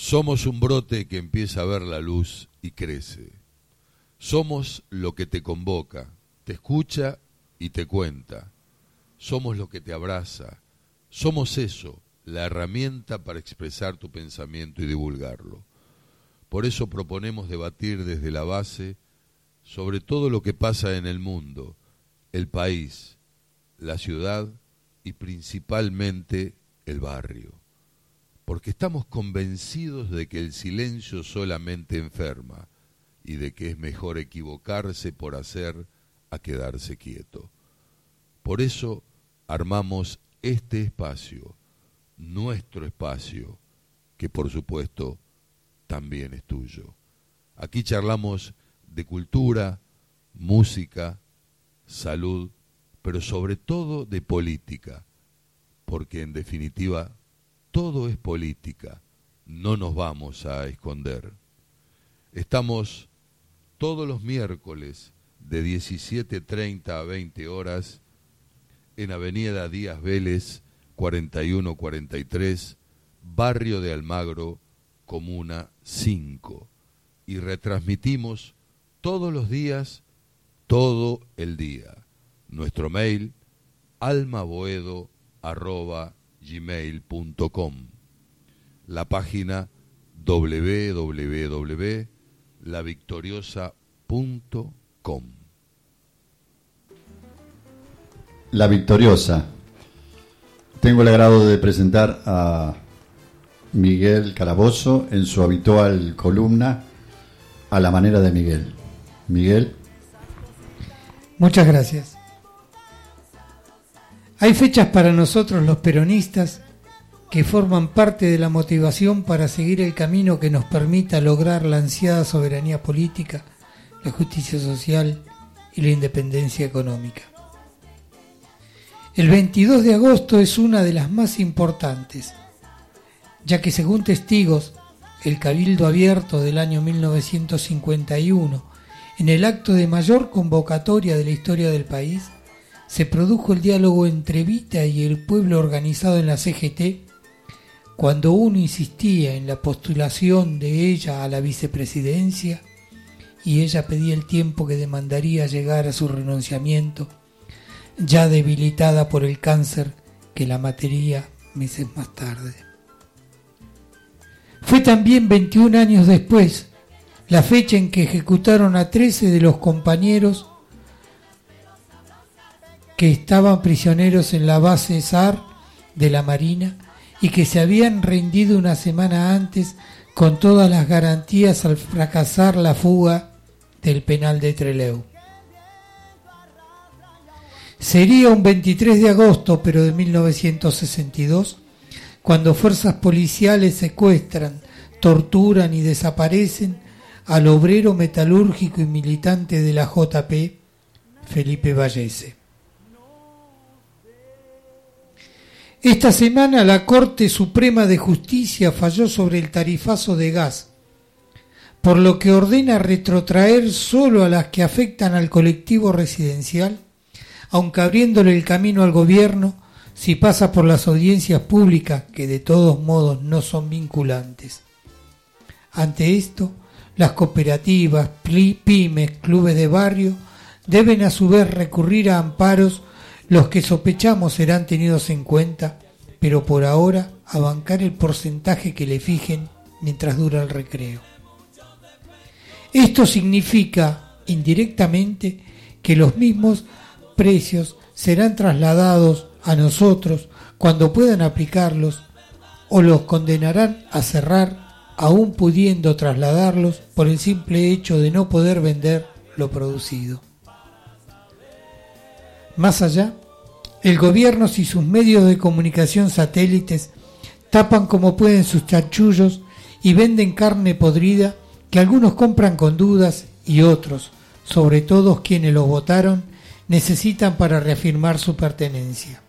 Somos un brote que empieza a ver la luz y crece. Somos lo que te convoca, te escucha y te cuenta. Somos lo que te abraza. Somos eso, la herramienta para expresar tu pensamiento y divulgarlo. Por eso proponemos debatir desde la base sobre todo lo que pasa en el mundo, el país, la ciudad y principalmente el barrio. Porque estamos convencidos de que el silencio solamente enferma y de que es mejor equivocarse por hacer a quedarse quieto. Por eso armamos este espacio, nuestro espacio, que por supuesto también es tuyo. Aquí charlamos de cultura, música, salud, pero sobre todo de política, porque en definitiva todo es política, no nos vamos a esconder. Estamos todos los miércoles de 17:30 a 20 horas en Avenida Díaz Vélez, 4143, Barrio de Almagro, Comuna 5. Y retransmitimos todos los días, todo el día. Nuestro mail, almaboedo@gmail.com. La página www.lavictoriosa.com. La Victoriosa. Tengo el agrado de presentar a Miguel Calabozo en su habitual columna A la manera de Miguel. Miguel. Muchas gracias. Hay fechas para nosotros los peronistas que forman parte de la motivación para seguir el camino que nos permita lograr la ansiada soberanía política, la justicia social y la independencia económica. El 22 de agosto es una de las más importantes, ya que según testigos, el Cabildo Abierto del año 1951, en el acto de mayor convocatoria de la historia del país, se produjo el diálogo entre Evita y el pueblo organizado en la CGT, cuando uno insistía en la postulación de ella a la vicepresidencia y ella pedía el tiempo que demandaría llegar a su renunciamiento, ya debilitada por el cáncer que la mataría meses más tarde. Fue también 21 años después la fecha en que ejecutaron a 13 de los compañeros que estaban prisioneros en la base SAR de la Marina y que se habían rendido una semana antes con todas las garantías al fracasar la fuga del penal de Trelew. Sería un 23 de agosto, pero de 1962, cuando fuerzas policiales secuestran, torturan y desaparecen al obrero metalúrgico y militante de la JP, Felipe Vallese. Esta semana la Corte Suprema de Justicia falló sobre el tarifazo de gas, por lo que ordena retrotraer solo a las que afectan al colectivo residencial, aunque abriéndole el camino al gobierno si pasa por las audiencias públicas, que de todos modos no son vinculantes. Ante esto, las cooperativas, pymes, clubes de barrio deben a su vez recurrir a amparos, los que sospechamos serán tenidos en cuenta, pero por ahora a bancar el porcentaje que le fijen mientras dura el recreo. Esto significa, indirectamente, que los mismos precios serán trasladados a nosotros cuando puedan aplicarlos, o los condenarán a cerrar aún pudiendo trasladarlos por el simple hecho de no poder vender lo producido. Más allá, el gobierno y sus medios de comunicación satélites tapan como pueden sus chanchullos y venden carne podrida que algunos compran con dudas y otros, sobre todo quienes los votaron, necesitan para reafirmar su pertenencia.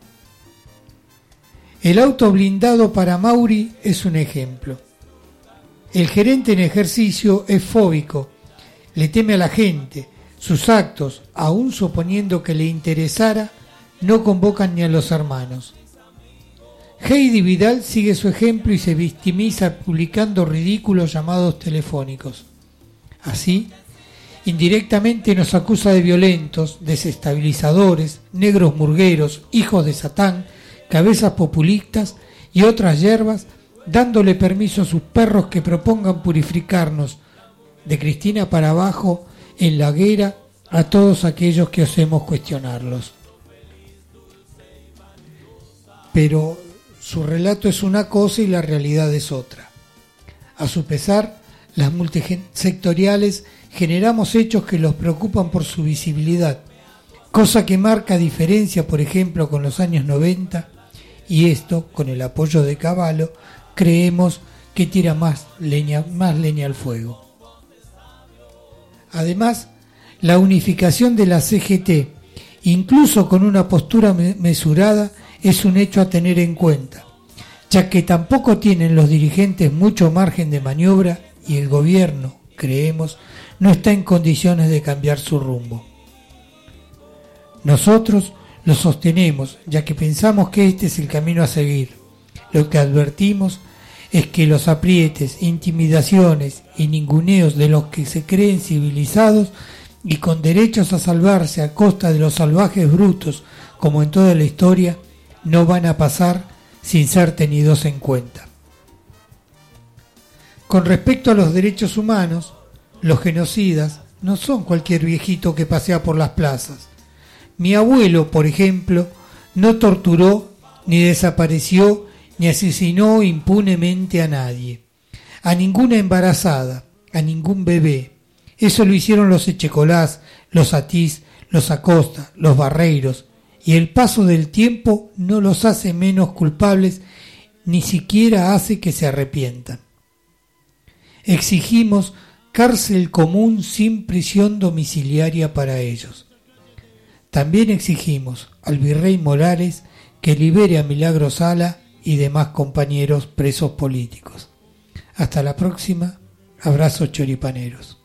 El auto blindado para Mauri es un ejemplo. El gerente en ejercicio es fóbico, le teme a la gente, sus actos, aun suponiendo que le interesara, no convocan ni a los hermanos. Heidi Vidal sigue su ejemplo y se victimiza publicando ridículos llamados telefónicos. Así, indirectamente nos acusa de violentos, desestabilizadores, negros murgueros, hijos de Satán, cabezas populistas y otras hierbas, dándole permiso a sus perros que propongan purificarnos de Cristina para abajo en la hoguera a todos aquellos que osemos cuestionarlos. Pero su relato es una cosa y la realidad es otra. A su pesar, las multisectoriales generamos hechos que los preocupan por su visibilidad, cosa que marca diferencia, por ejemplo, con los años 90, y esto, con el apoyo de Cavallo, creemos que tira más leña al fuego. Además, la unificación de la CGT, incluso con una postura mesurada, es un hecho a tener en cuenta, ya que tampoco tienen los dirigentes mucho margen de maniobra y el gobierno, creemos, no está en condiciones de cambiar su rumbo. Nosotros lo sostenemos, ya que pensamos que este es el camino a seguir. Lo que advertimos es que los aprietes, intimidaciones y ninguneos de los que se creen civilizados y con derechos a salvarse a costa de los salvajes brutos, como en toda la historia, no van a pasar sin ser tenidos en cuenta. Con respecto a los derechos humanos, los genocidas no son cualquier viejito que pasea por las plazas. Mi abuelo, por ejemplo, no torturó, ni desapareció, ni asesinó impunemente a nadie, a ninguna embarazada, a ningún bebé. Eso lo hicieron los Echecolás, los Atís, los Acosta, los Barreiros, y el paso del tiempo no los hace menos culpables, ni siquiera hace que se arrepientan. Exigimos cárcel común sin prisión domiciliaria para ellos. También exigimos al virrey Morales que libere a Milagro Sala y demás compañeros presos políticos. Hasta la próxima. Abrazos choripaneros.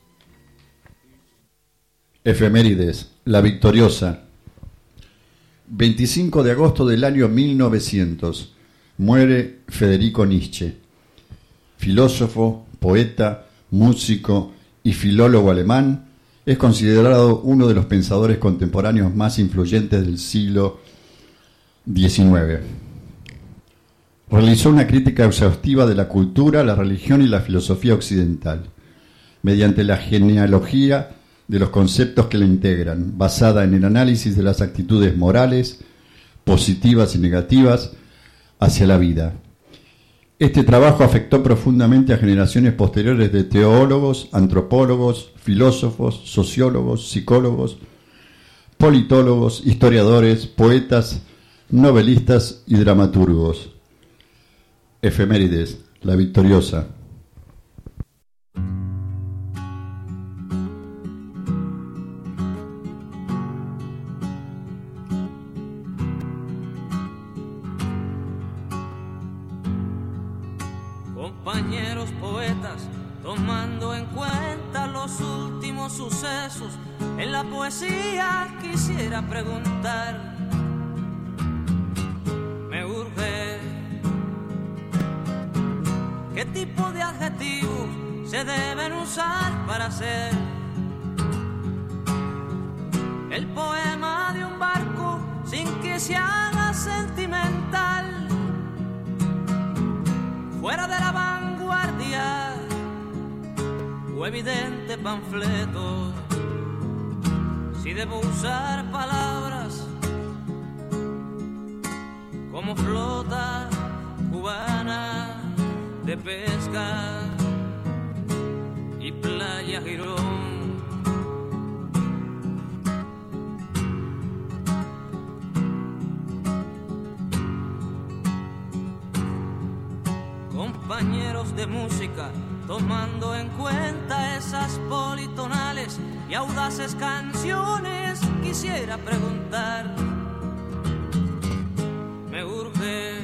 Efemérides. La Victoriosa. 25 de agosto del año 1900. Muere Federico Nietzsche. Filósofo, poeta, músico y filólogo alemán, es considerado uno de los pensadores contemporáneos más influyentes del siglo XIX. Realizó una crítica exhaustiva de la cultura, la religión y la filosofía occidental, mediante la genealogía de los conceptos que la integran, basada en el análisis de las actitudes morales, positivas y negativas, hacia la vida. Este trabajo afectó profundamente a generaciones posteriores de teólogos, antropólogos, filósofos, sociólogos, psicólogos, politólogos, historiadores, poetas, novelistas y dramaturgos. Efemérides. La Victoriosa. Compañeros poetas, tomando en cuenta los últimos sucesos, en la poesía quisiera preguntar, me urge, ¿qué tipo de adjetivos se deben usar para hacer el poema de un barco sin que se haga sentimental? Fuera de la vanguardia o evidente panfleto, si debo usar palabras como flota cubana de pesca y playa Girón. Compañeros de música, tomando en cuenta esas politonales y audaces canciones, quisiera preguntar, me urge,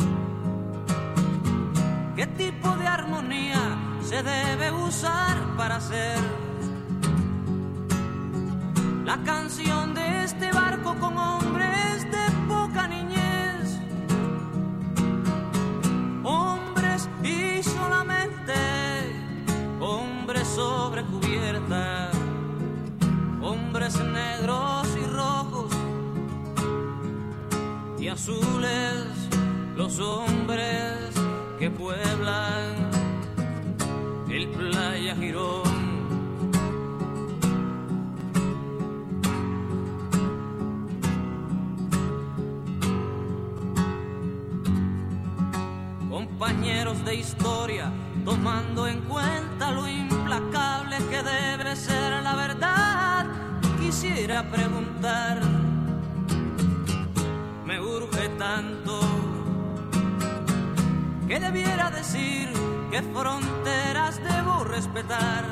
¿qué tipo de armonía se debe usar para hacer la canción de este barco con hombres de poca niñez? sobre cubierta, hombres negros y rojos y azules, los hombres que pueblan el Playa Girón. Compañeros de historia, tomando en cuenta lo implacable que debe ser la verdad, quisiera preguntar, me urge tanto, ¿qué debiera decir? ¿Qué fronteras debo respetar?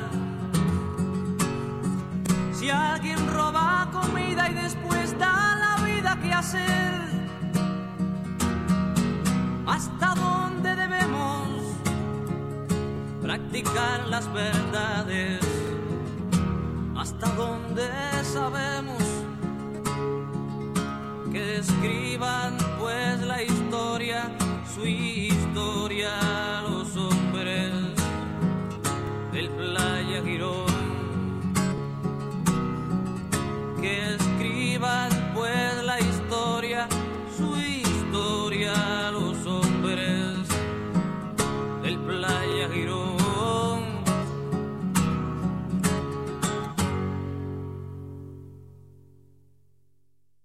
Si alguien roba comida y después da la vida, ¿qué hacer? ¿Hasta dónde debemos practicar las verdades? ¿Hasta dónde sabemos que escriban pues la historia su